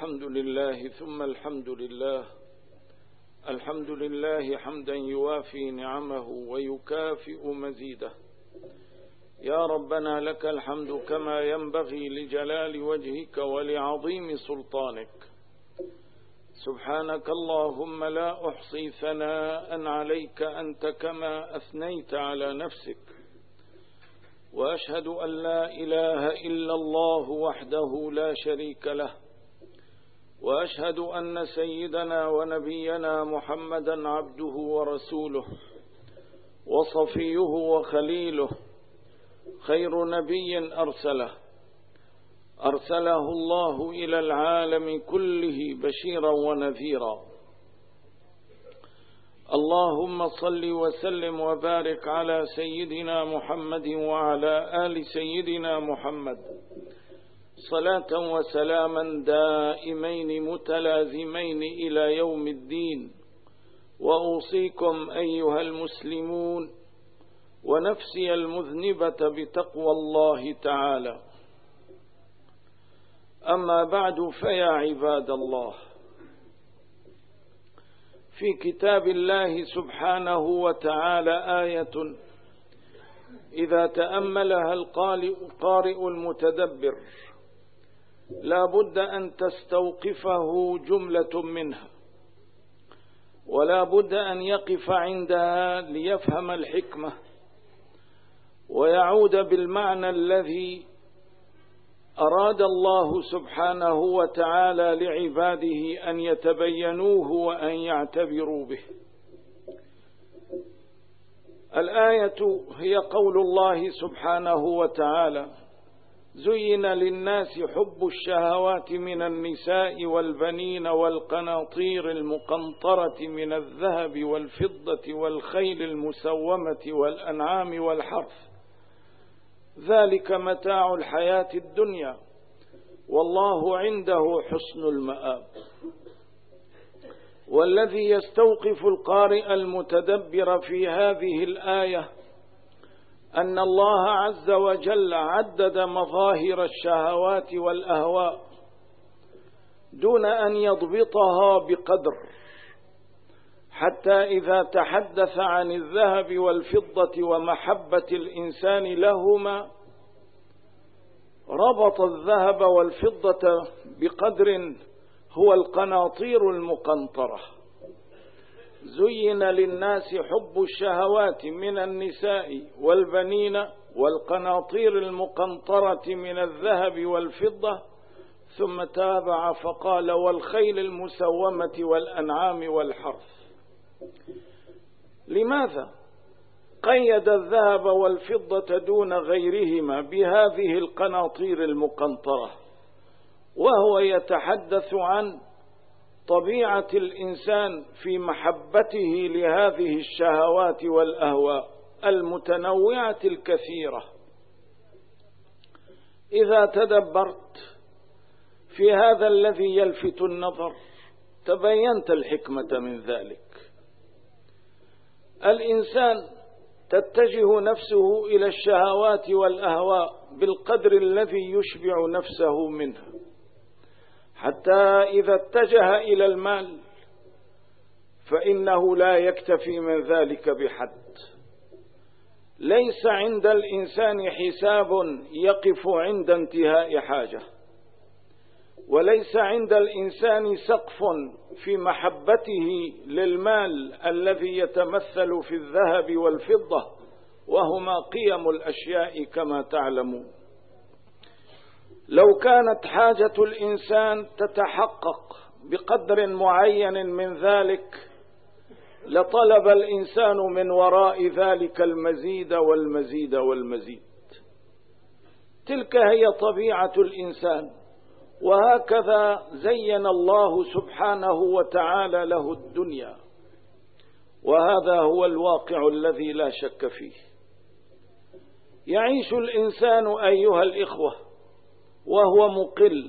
الحمد لله ثم الحمد لله. الحمد لله حمدا يوافي نعمه ويكافئ مزيده. يا ربنا لك الحمد كما ينبغي لجلال وجهك ولعظيم سلطانك. سبحانك اللهم لا أحصي ثناء عليك أنت كما أثنيت على نفسك، وأشهد أن لا إله إلا الله وحده لا شريك له، وأشهد أن سيدنا ونبينا محمدا عبده ورسوله وصفيه وخليله، خير نبي أرسله الله إلى العالم كله بشيرا ونذيرا. اللهم صل وسلم وبارك على سيدنا محمد وعلى آل سيدنا محمد، صلاة وسلاما دائمين متلازمين إلى يوم الدين. وأوصيكم أيها المسلمون ونفسي المذنبة بتقوى الله تعالى. أما بعد، فيا عباد الله، في كتاب الله سبحانه وتعالى آية إذا تأملها القارئ المتدبر لا بد أن تستوقفه جملة منها، ولا بد أن يقف عندها ليفهم الحكمة ويعود بالمعنى الذي أراد الله سبحانه وتعالى لعباده أن يتبينوه وأن يعتبروا به. الآية هي قول الله سبحانه وتعالى: زين للناس حب الشهوات من النساء والبنين والقناطير المقنطرة من الذهب والفضة والخيل المسومة والأنعام والحرث، ذلك متاع الحياة الدنيا والله عنده حسن المآب. والذي يستوقف القارئ المتدبر في هذه الآية أن الله عز وجل عدد مظاهر الشهوات والأهواء دون أن يضبطها بقدر، حتى إذا تحدث عن الذهب والفضة ومحبة الإنسان لهما ربط الذهب والفضة بقدر هو القناطير المقنطرة. زين للناس حب الشهوات من النساء والبنين والقناطير المقنطرة من الذهب والفضة، ثم تابع فقال: والخيل المسومة والأنعام والحرث. لماذا قيد الذهب والفضة دون غيرهما بهذه القناطير المقنطرة وهو يتحدث عن طبيعة الإنسان في محبته لهذه الشهوات والأهواء المتنوعة الكثيرة؟ إذا تدبرت في هذا الذي يلفت النظر تبينت الحكمة من ذلك. الإنسان تتجه نفسه إلى الشهوات والأهواء بالقدر الذي يشبع نفسه منها، حتى إذا اتجه إلى المال فإنه لا يكتفي من ذلك بحد. ليس عند الإنسان حساب يقف عند انتهاء حاجة، وليس عند الإنسان سقف في محبته للمال الذي يتمثل في الذهب والفضة، وهما قيم الأشياء كما تعلمون. لو كانت حاجة الإنسان تتحقق بقدر معين من ذلك لطلب الإنسان من وراء ذلك المزيد والمزيد والمزيد. تلك هي طبيعة الإنسان، وهكذا زين الله سبحانه وتعالى له الدنيا، وهذا هو الواقع الذي لا شك فيه. يعيش الإنسان أيها الإخوة وهو مقل،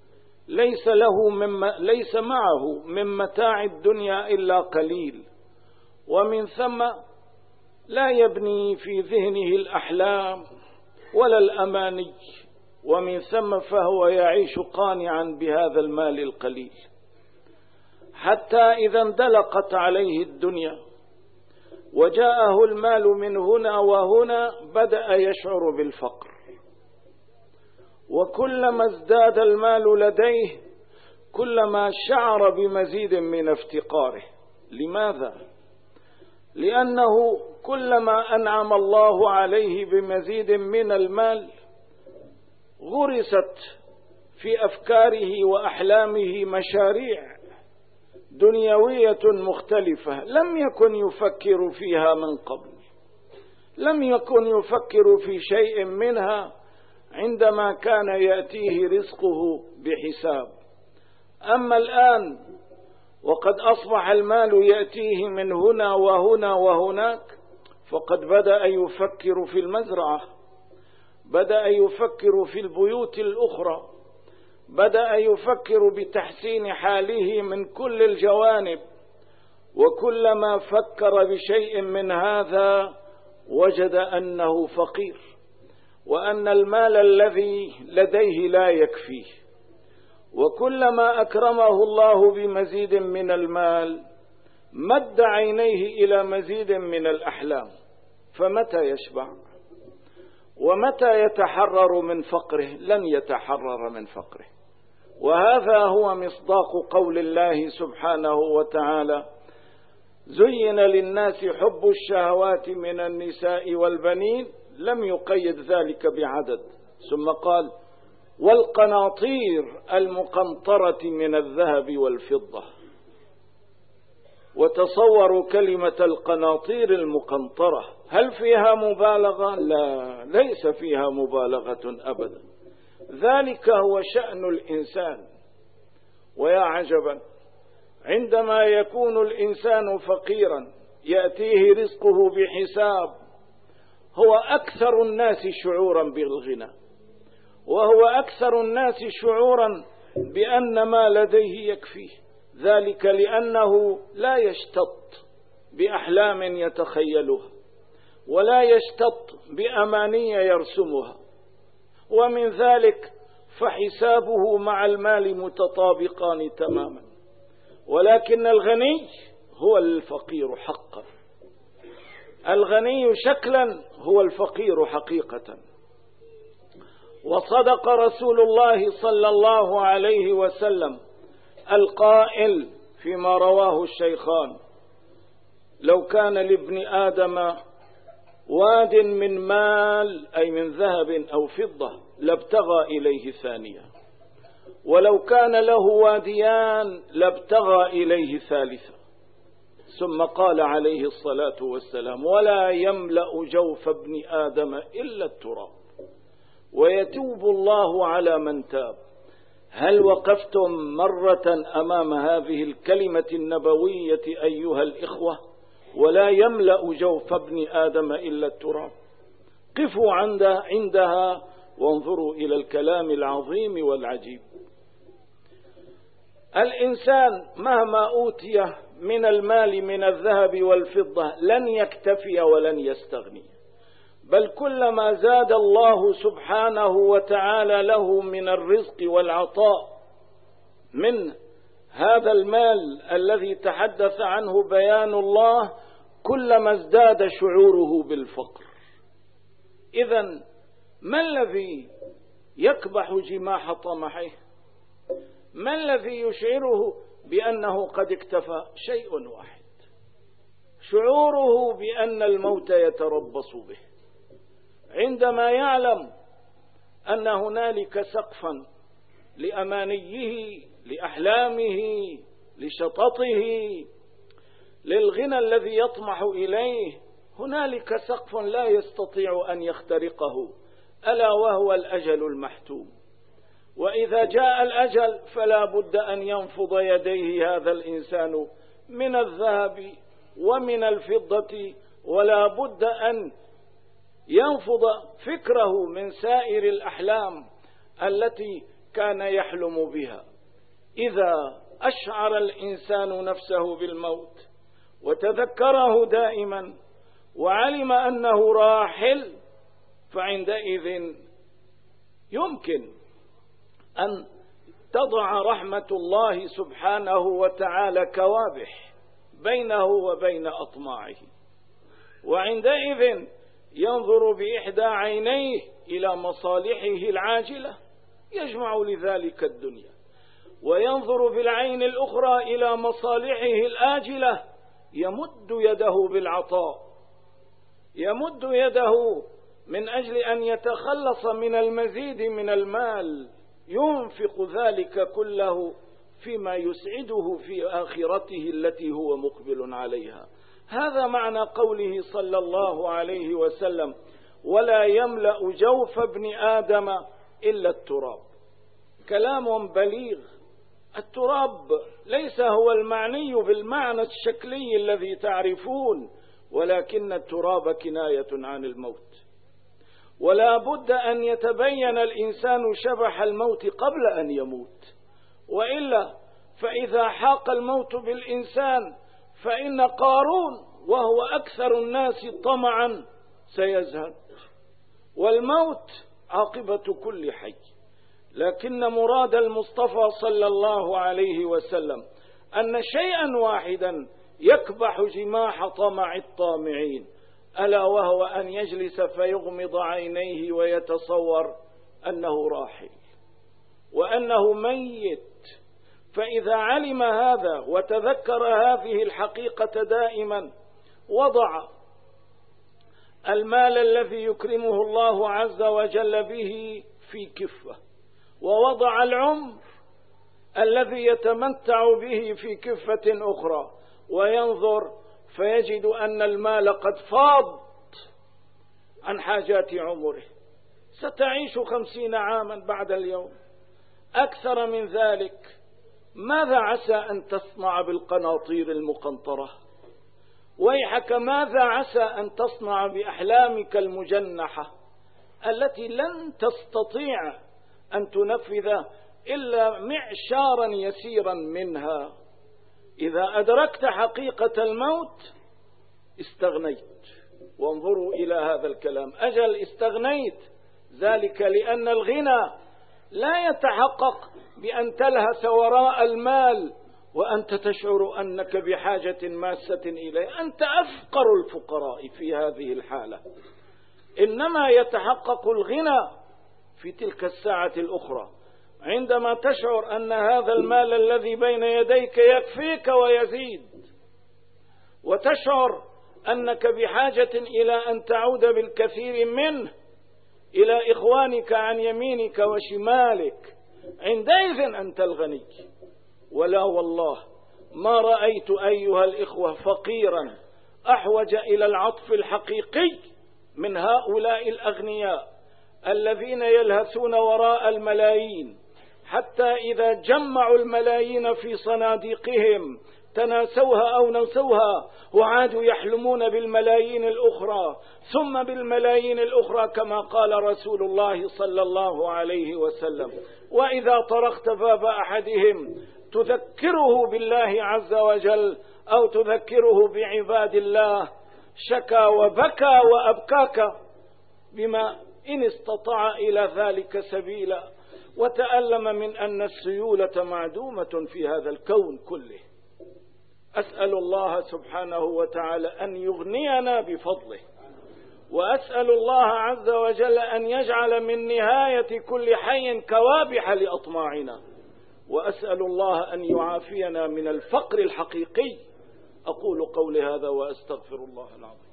ليس معه من متاع الدنيا إلا قليل، ومن ثم لا يبني في ذهنه الأحلام ولا الأماني، ومن ثم فهو يعيش قانعا بهذا المال القليل، حتى إذا اندلقت عليه الدنيا وجاءه المال من هنا وهنا بدأ يشعر بالفقر، وكلما ازداد المال لديه كلما شعر بمزيد من افتقاره. لماذا؟ لأنه كلما أنعم الله عليه بمزيد من المال غرست في أفكاره وأحلامه مشاريع دنيوية مختلفة لم يكن يفكر فيها من قبل، لم يكن يفكر في شيء منها عندما كان يأتيه رزقه بحساب. أما الآن وقد أصبح المال يأتيه من هنا وهنا وهناك فقد بدأ يفكر في المزرعة، بدأ يفكر في البيوت الأخرى، بدأ يفكر بتحسين حاله من كل الجوانب، وكلما فكر بشيء من هذا وجد أنه فقير، وأن المال الذي لديه لا يكفيه. وكلما أكرمه الله بمزيد من المال مد عينيه إلى مزيد من الأحلام، فمتى يشبع؟ ومتى يتحرر من فقره؟ لن يتحرر من فقره. وهذا هو مصداق قول الله سبحانه وتعالى: زين للناس حب الشهوات من النساء والبنين، لم يقيد ذلك بعدد، ثم قال: والقناطير المقنطرة من الذهب والفضة. وتصوروا كلمة القناطير المقنطرة، هل فيها مبالغة؟ لا، ليس فيها مبالغة أبدا، ذلك هو شأن الإنسان. ويا عجبا عندما يكون الإنسان فقيرا يأتيه رزقه بحساب، هو أكثر الناس شعورا بالغنى، وهو أكثر الناس شعورا بأن ما لديه يكفيه، ذلك لأنه لا يشتط بأحلام يتخيلها ولا يشتط بأماني يرسمها، ومن ذلك فحسابه مع المال متطابقان تماما. ولكن الغني هو الفقير حقا، الغني شكلا هو الفقير حقيقة. وصدق رسول الله صلى الله عليه وسلم القائل فيما رواه الشيخان: لو كان لابن آدم واد من مال، أي من ذهب أو فضة، لابتغى إليه ثانية، ولو كان له واديان لابتغى إليه ثالثا. ثم قال عليه الصلاة والسلام: ولا يملأ جوف ابن آدم إلا التراب ويتوب الله على من تاب. هل وقفتم مرة أمام هذه الكلمة النبوية أيها الإخوة؟ ولا يملأ جوف ابن آدم إلا التراب. قفوا عندها وانظروا إلى الكلام العظيم والعجيب. الإنسان مهما أوتي من المال من الذهب والفضة لن يكتفي ولن يستغني، بل كلما زاد الله سبحانه وتعالى له من الرزق والعطاء من هذا المال الذي تحدث عنه بيان الله كلما ازداد شعوره بالفقر. إذن ما الذي يكبح جماح طمحه؟ ما الذي يشعره بأنه قد اكتفى؟ شيء واحد: شعوره بأن الموت يتربص به، عندما يعلم أن هنالك سقفا لأمانيه، لأحلامه، لشططه، للغنى الذي يطمح إليه، هنالك سقف لا يستطيع أن يخترقه، ألا وهو الأجل المحتوم. وإذا جاء الأجل فلا بد أن ينفض يديه هذا الإنسان من الذهب ومن الفضة، ولا بد أن ينفض فكره من سائر الأحلام التي كان يحلم بها. إذا أشعر الإنسان نفسه بالموت وتذكره دائما وعلم أنه راحل، فعندئذ يمكن أن تضع رحمة الله سبحانه وتعالى كوابح بينه وبين أطماعه، وعندئذ ينظر بإحدى عينيه إلى مصالحه العاجلة يجمع لذلك الدنيا، وينظر بالعين الأخرى إلى مصالحه الآجلة يمد يده بالعطاء، يمد يده من أجل أن يتخلص من المزيد من المال، ينفق ذلك كله فيما يسعده في آخرته التي هو مقبل عليها. هذا معنى قوله صلى الله عليه وسلم: ولا يملأ جوف ابن آدم إلا التراب. كلام بليغ. التراب ليس هو المعني بالمعنى الشكلي الذي تعرفون، ولكن التراب كناية عن الموت، ولا بد أن يتبين الإنسان شبح الموت قبل أن يموت، وإلا فإذا حاق الموت بالإنسان فإن قارون وهو أكثر الناس طمعا سيزهد، والموت عاقبة كل حي. لكن مراد المصطفى صلى الله عليه وسلم أن شيئا واحدا يكبح جماح طمع الطامعين، ألا وهو أن يجلس فيغمض عينيه ويتصور أنه راحل وأنه ميت. فإذا علم هذا وتذكر هذه الحقيقة دائما وضع المال الذي يكرمه الله عز وجل به في كفة، ووضع العمر الذي يتمتع به في كفة أخرى، وينظر فيجد أن المال قد فاض عن حاجات عمره. ستعيش 50 عاما بعد اليوم، أكثر من ذلك. ماذا عسى أن تصنع بالقناطير المقنطرة؟ ويحك ماذا عسى أن تصنع بأحلامك المجنحة التي لن تستطيع أن تنفذ إلا معشارا يسيرا منها؟ إذا أدركت حقيقة الموت استغنيت. وانظروا إلى هذا الكلام: أجل استغنيت، ذلك لأن الغنى لا يتحقق بأن تلهث وراء المال وأنت تشعر أنك بحاجة ماسة إليه. أنت أفقر الفقراء في هذه الحالة. إنما يتحقق الغنى في تلك الساعة الأخرى، عندما تشعر أن هذا المال الذي بين يديك يكفيك ويزيد، وتشعر أنك بحاجة إلى أن تعود بالكثير منه إلى إخوانك عن يمينك وشمالك، عندئذ أنت الغني. ولا والله ما رأيت أيها الإخوة فقيرا أحوج إلى العطف الحقيقي من هؤلاء الأغنياء الذين يلهثون وراء الملايين، حتى إذا جمعوا الملايين في صناديقهم تناسوها أو نسوها وعادوا يحلمون بالملايين الأخرى ثم بالملايين الأخرى، كما قال رسول الله صلى الله عليه وسلم: وإذا طرقت باب أحدهم تذكره بالله عز وجل أو تذكره بعباد الله شكا وبكى وأبكاك بما إن استطاع إلى ذلك سبيلا، وتألم من أن السيولة معدومة في هذا الكون كله. أسأل الله سبحانه وتعالى أن يغنينا بفضله، وأسأل الله عز وجل أن يجعل من نهاية كل حي كوابح لأطماعنا، وأسأل الله أن يعافينا من الفقر الحقيقي. أقول قولي هذا وأستغفر الله العظيم.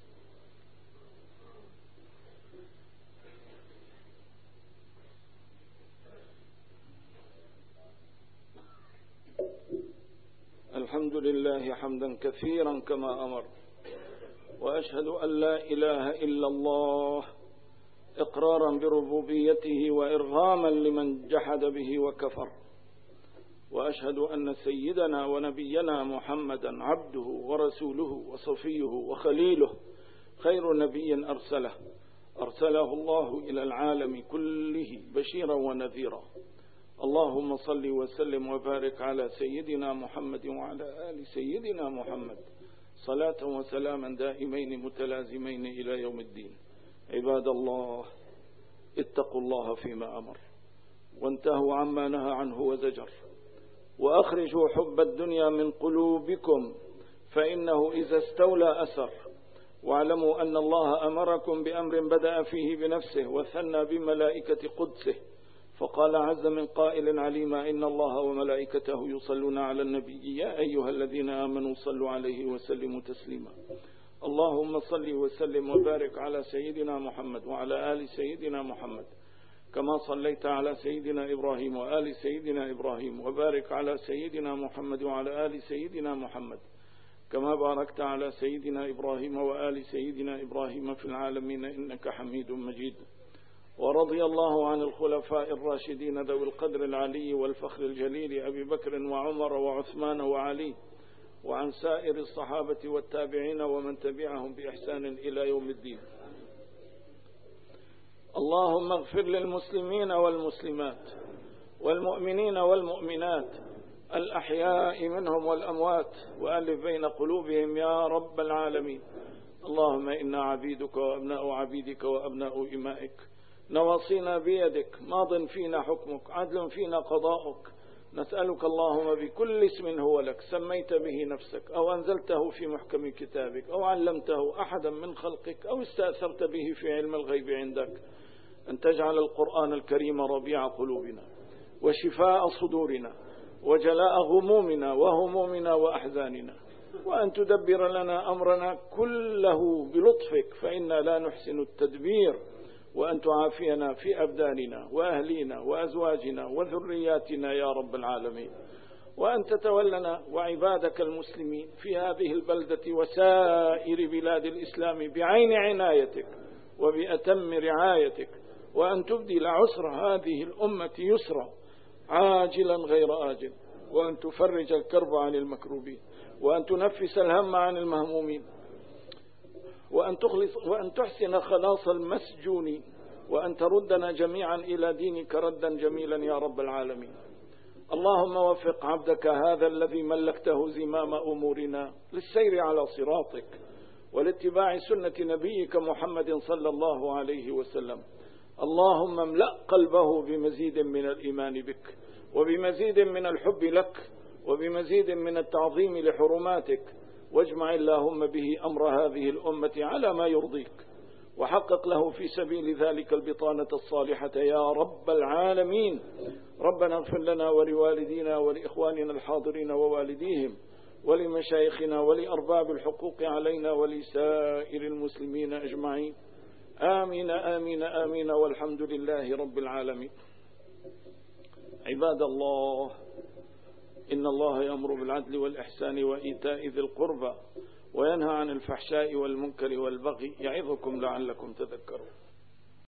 الحمد لله حمدا كثيرا كما أمر، وأشهد أن لا إله إلا الله إقرارا بربوبيته وإرغاما لمن جحد به وكفر، وأشهد أن سيدنا ونبينا محمدا عبده ورسوله وصفيه وخليله، خير نبي أرسله الله إلى العالم كله بشيرا ونذيرا. اللهم صل وسلم وبارك على سيدنا محمد وعلى آل سيدنا محمد صلاة وسلاما دائمين متلازمين إلى يوم الدين. عباد الله، اتقوا الله فيما أمر وانتهوا عما نهى عنه وزجر، وأخرجوا حب الدنيا من قلوبكم فإنه إذا استولى أثر، واعلموا أن الله أمركم بأمر بدأ فيه بنفسه وثنى بملائكة قدسه، فقال عز من قائل عليما إن الله وملائكته يصلون على النبي يا أيها الذين آمنوا صلوا عليه وسلموا تسليما. اللهم صل وسلم وبارك على سيدنا محمد وعلى آل سيدنا محمد كما صليت على سيدنا إبراهيم وآل سيدنا إبراهيم، وبارك على سيدنا محمد وعلى آل سيدنا محمد كما باركت على سيدنا إبراهيم وآل سيدنا إبراهيم في العالمين إنك حميد مجيد. ورضي الله عن الخلفاء الراشدين ذوي القدر العلي والفخر الجليل أبي بكر وعمر وعثمان وعلي، وعن سائر الصحابة والتابعين ومن تبعهم بإحسان إلى يوم الدين. اللهم اغفر للمسلمين والمسلمات والمؤمنين والمؤمنات الأحياء منهم والأموات، وألف بين قلوبهم يا رب العالمين. اللهم إنا عبيدك وأبناء عبيدك وأبناء إمائك، نواصينا بيدك، ماض فينا حكمك، عدل فينا قضاؤك، نسألك اللهم بكل اسم هو لك سميت به نفسك أو أنزلته في محكم كتابك أو علمته أحدا من خلقك أو استأثرت به في علم الغيب عندك، أن تجعل القرآن الكريم ربيع قلوبنا وشفاء صدورنا وجلاء غمومنا وهمومنا وأحزاننا، وأن تدبر لنا أمرنا كله بلطفك فإنا لا نحسن التدبير، وأن تعافينا في أبداننا وأهلينا وأزواجنا وذرياتنا يا رب العالمين، وأن تتولنا وعبادك المسلمين في هذه البلدة وسائر بلاد الإسلام بعين عنايتك وبأتم رعايتك، وأن تبدل عسر هذه الأمة يسرا عاجلا غير آجل، وأن تفرج الكرب عن المكروبين، وأن تنفس الهم عن المهمومين، وأن تحسن خلاص المسجونين، وأن تردنا جميعا إلى دينك ردا جميلا يا رب العالمين. اللهم وفق عبدك هذا الذي ملكته زمام أمورنا للسير على صراطك ولاتباع سنة نبيك محمد صلى الله عليه وسلم. اللهم املأ قلبه بمزيد من الإيمان بك وبمزيد من الحب لك وبمزيد من التعظيم لحرماتك، واجمع اللهم به أمر هذه الأمة على ما يرضيك، وحقق له في سبيل ذلك البطانة الصالحة يا رب العالمين. ربنا اغفر لنا ولوالدينا ولإخواننا الحاضرين ووالديهم ولمشايخنا ولأرباب الحقوق علينا ولسائر المسلمين أجمعين، آمين آمين آمين، والحمد لله رب العالمين. عباد الله، إن الله يأمر بالعدل والإحسان وإيتاء ذي القربى وينهى عن الفحشاء والمنكر والبغي، يعظكم لعلكم تذكرون.